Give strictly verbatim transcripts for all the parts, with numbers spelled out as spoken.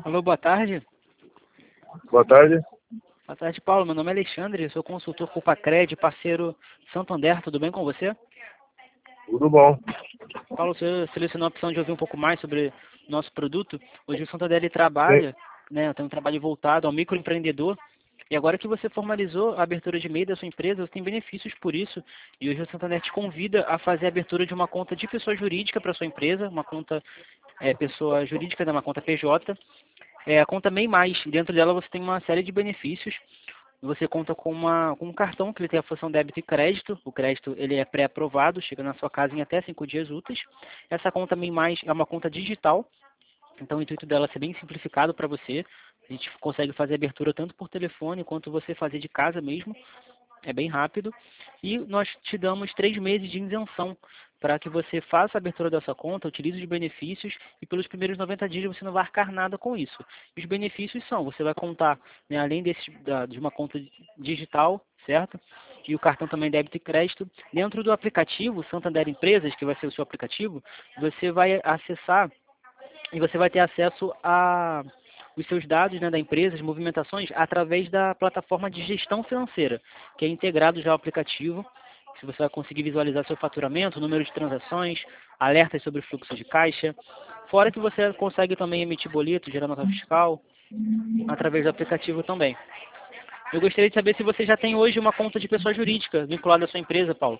Alô, boa tarde. Boa tarde. Boa tarde, Paulo. Meu nome é Alexandre, sou consultor Culpacred, parceiro Santander. Tudo bem com você? Tudo bom. Paulo, você selecionou a opção de ouvir um pouco mais sobre o nosso produto. Hoje o Santander ele Sim. trabalha, né, tem um trabalho voltado ao microempreendedor. E agora que você formalizou a abertura de MEI da sua empresa, você tem benefícios por isso. E hoje o Santander te convida a fazer a abertura de uma conta de pessoa jurídica para sua empresa, uma conta é, pessoa jurídica, né, uma conta P J. É, a conta MEI Mais, dentro dela você tem uma série de benefícios. Você conta com, uma, com um cartão que ele tem a função débito e crédito. O crédito ele é pré-aprovado, chega na sua casa em até cinco dias úteis. Essa conta MEI Mais é uma conta digital, então o intuito dela é ser bem simplificado para você. A gente consegue fazer abertura tanto por telefone quanto você fazer de casa mesmo. É bem rápido. E nós te damos três meses de isenção para que você faça a abertura da sua conta, utilize os benefícios e pelos primeiros noventa dias você não vai arcar nada com isso. E os benefícios são, você vai contar, né, além desse, da, de uma conta digital, certo? E o cartão também débito e crédito. Dentro do aplicativo Santander Empresas, que vai ser o seu aplicativo, você vai acessar e você vai ter acesso a os seus dados, né, da empresa, as movimentações, através da plataforma de gestão financeira, que é integrado já ao aplicativo. Se você vai conseguir visualizar seu faturamento, número de transações, alertas sobre fluxo de caixa. Fora que você consegue também emitir boleto, gerar nota fiscal, através do aplicativo também. Eu gostaria de saber se você já tem hoje uma conta de pessoa jurídica vinculada à sua empresa, Paulo.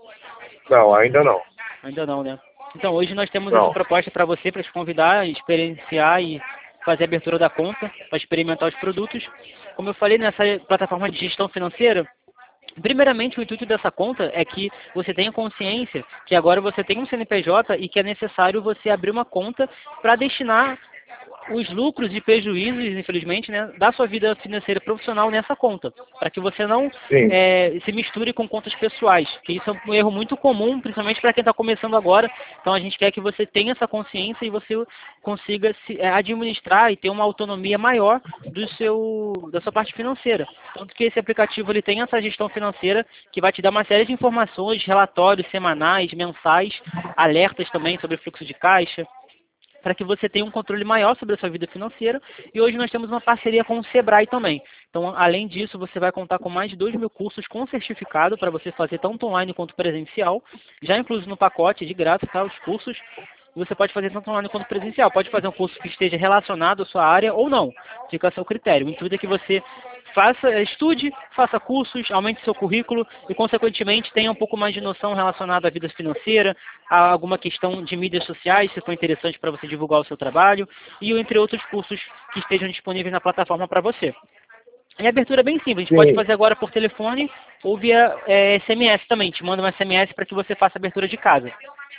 Não, ainda não. Ainda não, né? Então, hoje nós temos essa Não. proposta para você, para te convidar, experienciar e fazer a abertura da conta, para experimentar os produtos. Como eu falei, nessa plataforma de gestão financeira, primeiramente o intuito dessa conta é que você tenha consciência que agora você tem um C N P J e que é necessário você abrir uma conta para destinar os lucros e prejuízos, infelizmente, né, da sua vida financeira profissional nessa conta, para que você não Sim. é, se misture com contas pessoais, que isso é um erro muito comum, principalmente para quem está começando agora. Então a gente quer que você tenha essa consciência e você consiga se é, administrar e ter uma autonomia maior do seu, da sua parte financeira. Tanto que esse aplicativo ele tem essa gestão financeira que vai te dar uma série de informações, relatórios semanais, mensais, alertas também sobre fluxo de caixa, para que você tenha um controle maior sobre a sua vida financeira. E hoje nós temos uma parceria com o Sebrae também. Então, além disso, você vai contar com mais de dois mil cursos com certificado para você fazer tanto online quanto presencial, já incluso no pacote de graça, tá, os cursos. E você pode fazer tanto online quanto presencial. Pode fazer um curso que esteja relacionado à sua área ou não. Fica a seu critério. O intuito é que você faça, estude, faça cursos, aumente seu currículo e, consequentemente, tenha um pouco mais de noção relacionada à vida financeira, a alguma questão de mídias sociais, se for interessante para você divulgar o seu trabalho, e entre outros cursos que estejam disponíveis na plataforma para você. E a abertura é bem simples, a gente Sim. pode fazer agora por telefone ou via é, S M S também. Te manda um S M S para que você faça a abertura de casa.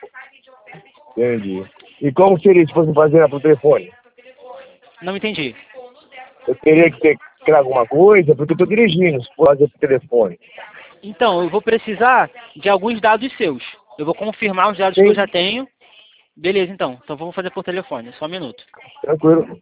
Entendi. E como seria se fosse fazer por telefone? Não entendi. Eu teria que ter que alguma coisa, porque eu estou dirigindo, se for fazer por telefone. Então, eu vou precisar de alguns dados seus. Eu vou confirmar os dados Sim. que eu já tenho. Beleza, então. Então vamos fazer por telefone. Só um minuto. Tranquilo.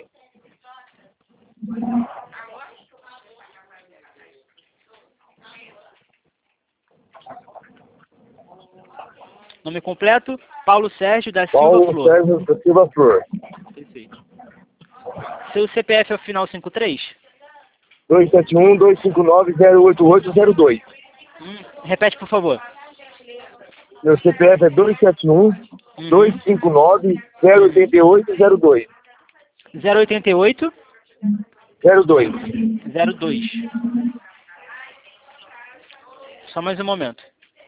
Nome completo, Paulo Sérgio da Silva Paulo Flor. Sérgio da Silva Flor. Perfeito. Seu C P F é o final cinquenta e três? dois sete um, dois cinco nove, zero oito oito zero dois. Hum, repete, por favor. Meu C P F é dois sete um, Uhum. dois cinco nove, zero oito oito zero dois. zero oito oito zero dois. zero dois. Só mais um momento.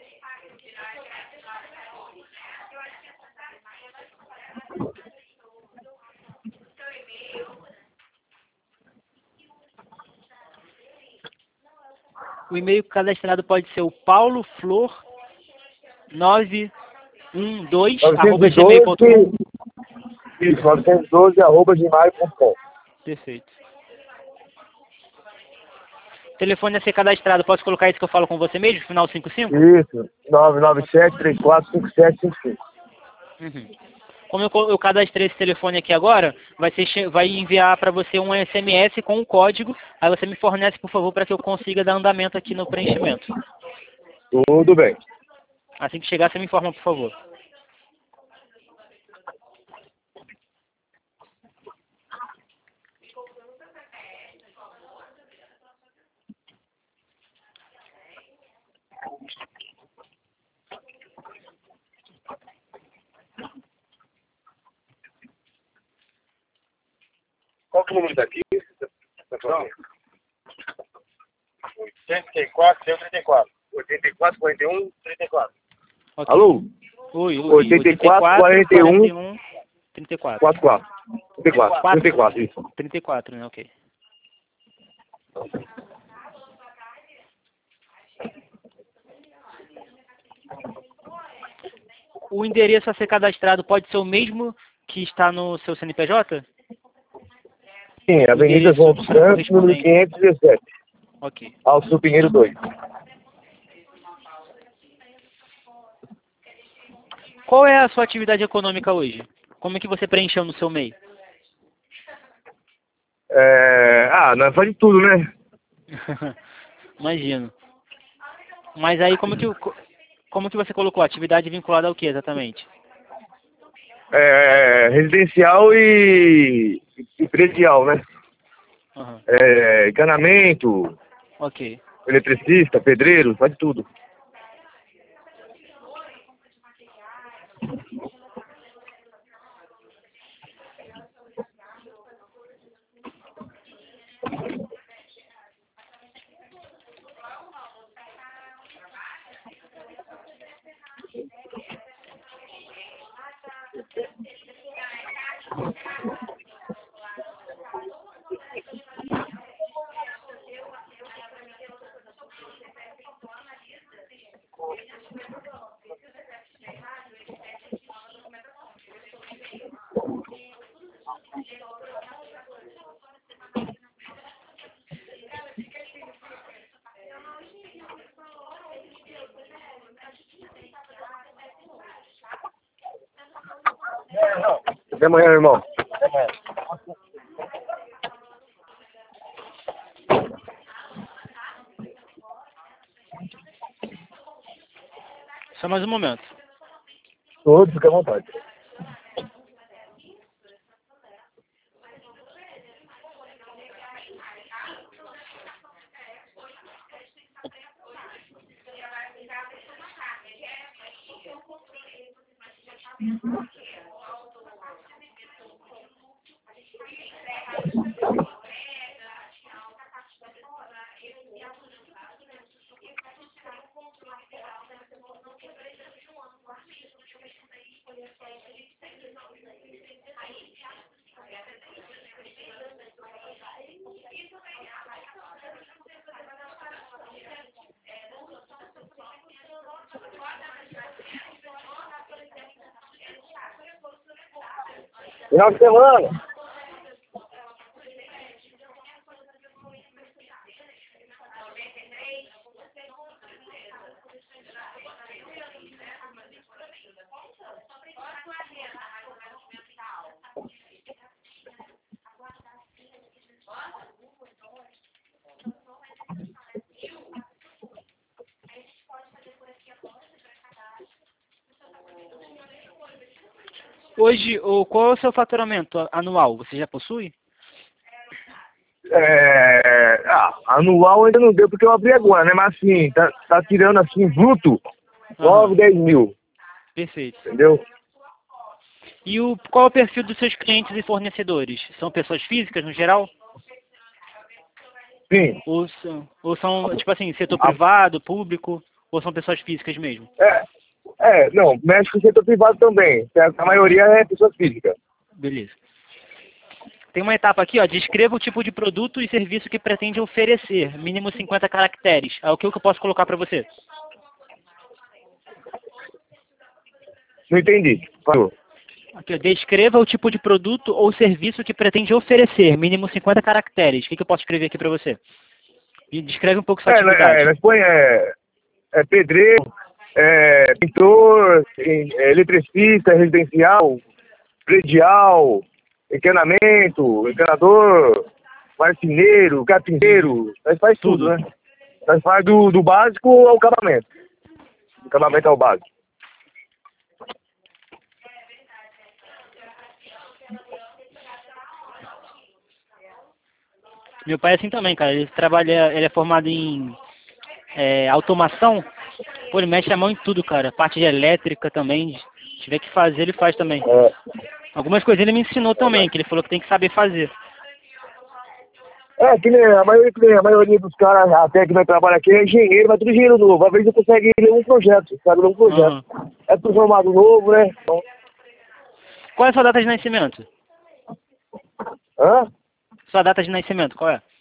O e-mail cadastrado pode ser o paulo flor nove um dois arroba gmail ponto com. Isso, novecentos e doze arroba gmail ponto com. Perfeito. Telefone a ser cadastrado, posso colocar isso que eu falo com você mesmo? Final cinquenta e cinco? Isso, nove nove sete, três quatro cinco sete cinco cinco. Uhum. Como eu, co- eu cadastrei esse telefone aqui agora, vai, ser, che- vai enviar para você um S M S com o código. Aí você me fornece, por favor, para que eu consiga dar andamento aqui no preenchimento. Tudo bem. Assim que chegar, você me informa, por favor. o número daqui. Não. oitenta e quatro, trinta e quatro. oitenta e quatro, quarenta e um, trinta e quatro. Ok. Alô? Oi, oi. oitenta e quatro, quarenta e um, trinta e quatro. quarenta e quatro. trinta e quatro, trinta e quatro, isso. trinta e quatro, né? Ok. O endereço a ser cadastrado pode ser o mesmo que está no seu C N P J? Sim, Avenida João dos Santos, número quinhentos e dezessete. Ok. Alto Pinheiro dois. Qual é a sua atividade econômica hoje? Como é que você preencheu no seu M E I? É... Ah, nós faz de tudo, né? Imagino. Mas aí como que, como que você colocou? Atividade vinculada ao que exatamente? É... Residencial e... e predial, né? Uhum. É... Encanamento, Ok. eletricista, pedreiro, faz de tudo. Até amanhã, irmão. Até amanhã. Só mais um momento. Todos, fica à vontade. Final de semana. Hoje, o, qual é o seu faturamento anual? Você já possui? É... Ah, anual ainda não deu porque eu abri agora, né? Mas assim, tá, tá tirando assim, bruto, nove, dez mil. Perfeito. Entendeu? E o, qual é o perfil dos seus clientes e fornecedores? São pessoas físicas no geral? Sim. Ou são, ou são tipo assim, setor Ah. privado, público? Ou são pessoas físicas mesmo? É, é, não, mexe com o setor privado também. A maioria é pessoa física. Beleza. Tem uma etapa aqui, ó. Descreva o tipo de produto e serviço que pretende oferecer. Mínimo cinquenta caracteres. É o que eu posso colocar para você? Não entendi. Falou. Aqui, ó. Descreva o tipo de produto ou serviço que pretende oferecer. Mínimo cinquenta caracteres. O que, que eu posso escrever aqui para você? E descreve um pouco sua É, atividade. é, nós põe é, é pedreiro, é, pintor, é, eletricista, residencial, predial, encanamento, encanador, marceneiro, carpinteiro, nós faz tudo, Tudo. né? Nós faz do, do básico ao acabamento. Do acabamento ao básico. Meu pai é assim também, cara. Ele trabalha, ele é formado em é, automação. Pô, ele mexe a mão em tudo, cara. Parte de elétrica também. Se tiver que fazer, ele faz também. É, Algumas coisas ele me ensinou também, que ele falou que tem que saber fazer. É, que nem a maioria, que nem a maioria dos caras até que vai trabalhar aqui é engenheiro, mas tudo engenheiro novo. Às vezes não consegue ler um projeto, sabe? Ler um projeto. Uhum. É tudo formado novo, né? Então, Qual é a sua data de nascimento? hã? Sua data de nascimento, qual é?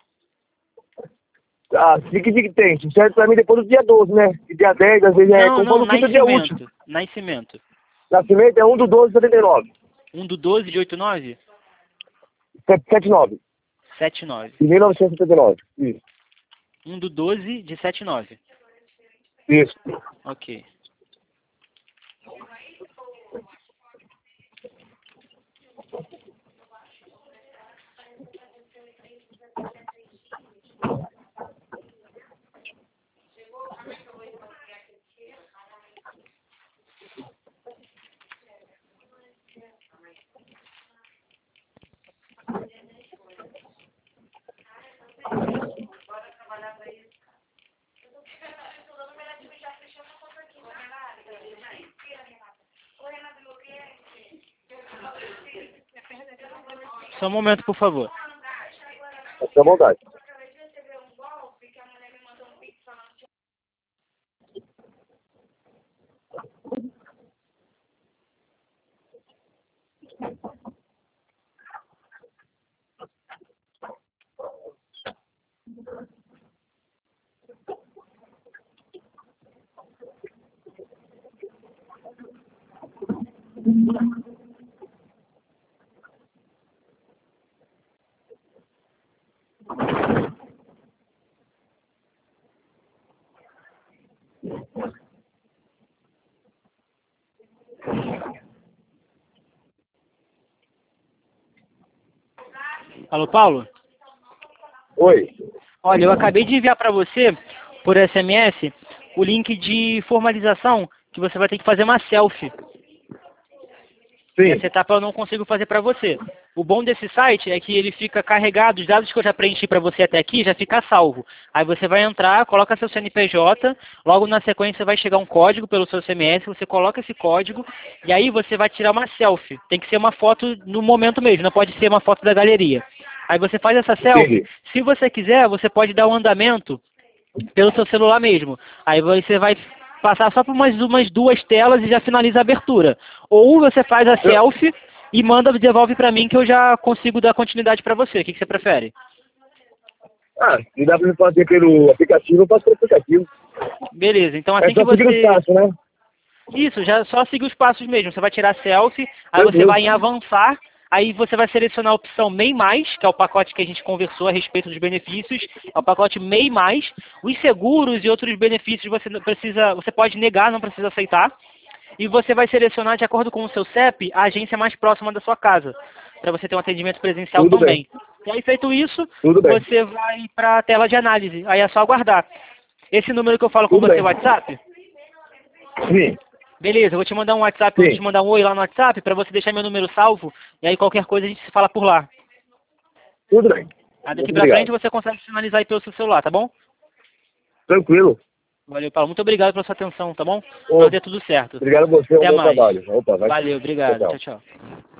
Ah, se que que tem. Certo pra mim depois do dia doze, né? E dia dez, às vezes é Não, conforme não, o quinto dia útil. nascimento. Nascimento. Nascimento é um do doze de setenta e nove. um do doze de oitenta e nove? setenta e nove. setenta e nove. De mil novecentos e setenta e nove. Isso. um do doze de setenta e nove. Isso. Ok. Só um momento, por favor. Fique à vontade. Alô, Paulo? Oi. Olha, eu acabei de enviar para você, por S M S, o link de formalização que você vai ter que fazer uma selfie. Sim. Essa etapa eu não consigo fazer para você. O bom desse site é que ele fica carregado, os dados que eu já preenchi para você até aqui já fica salvo. Aí você vai entrar, coloca seu C N P J, logo na sequência vai chegar um código pelo seu C M S, você coloca esse código e aí você vai tirar uma selfie. Tem que ser uma foto no momento mesmo, não pode ser uma foto da galeria. Aí você faz essa selfie, Entendi. se você quiser, você pode dar um andamento pelo seu celular mesmo. Aí você vai passar só por umas, umas duas telas e já finaliza a abertura. Ou você faz a selfie e manda, devolve para mim que eu já consigo dar continuidade para você. O que, que você prefere? Ah, se dá pra me fazer pelo aplicativo, eu faço pelo aplicativo. Beleza, então É assim só que seguir os você... passos, né? Isso, já só seguir os passos mesmo. Você vai tirar a selfie, aí você Tranquilo. vai em avançar, aí você vai selecionar a opção MEI mais, que é o pacote que a gente conversou a respeito dos benefícios, é o pacote MEI mais. Os seguros e outros benefícios você não precisa, você pode negar, não precisa aceitar. E você vai selecionar, de acordo com o seu C E P, a agência mais próxima da sua casa, para você ter um atendimento presencial Tudo também. bem. E aí, feito isso, Tudo bem. você vai para a tela de análise. Aí é só aguardar. Esse número que eu falo com Tudo você, bem. o WhatsApp? Sim. Beleza, eu vou te mandar um WhatsApp, eu vou Sim. te mandar um oi lá no WhatsApp para você deixar meu número salvo. E aí qualquer coisa a gente se fala por lá. Tudo bem. Aí Muito daqui pra frente obrigado. você consegue finalizar aí pelo seu celular, tá bom? Tranquilo. Valeu, Paulo. Muito obrigado pela sua atenção, tá bom? Ô, Pra dê tudo certo. obrigado a você, um Até bom mais. trabalho. Opa, vai. Valeu, Tchau, obrigado. tchau. Tchau, tchau.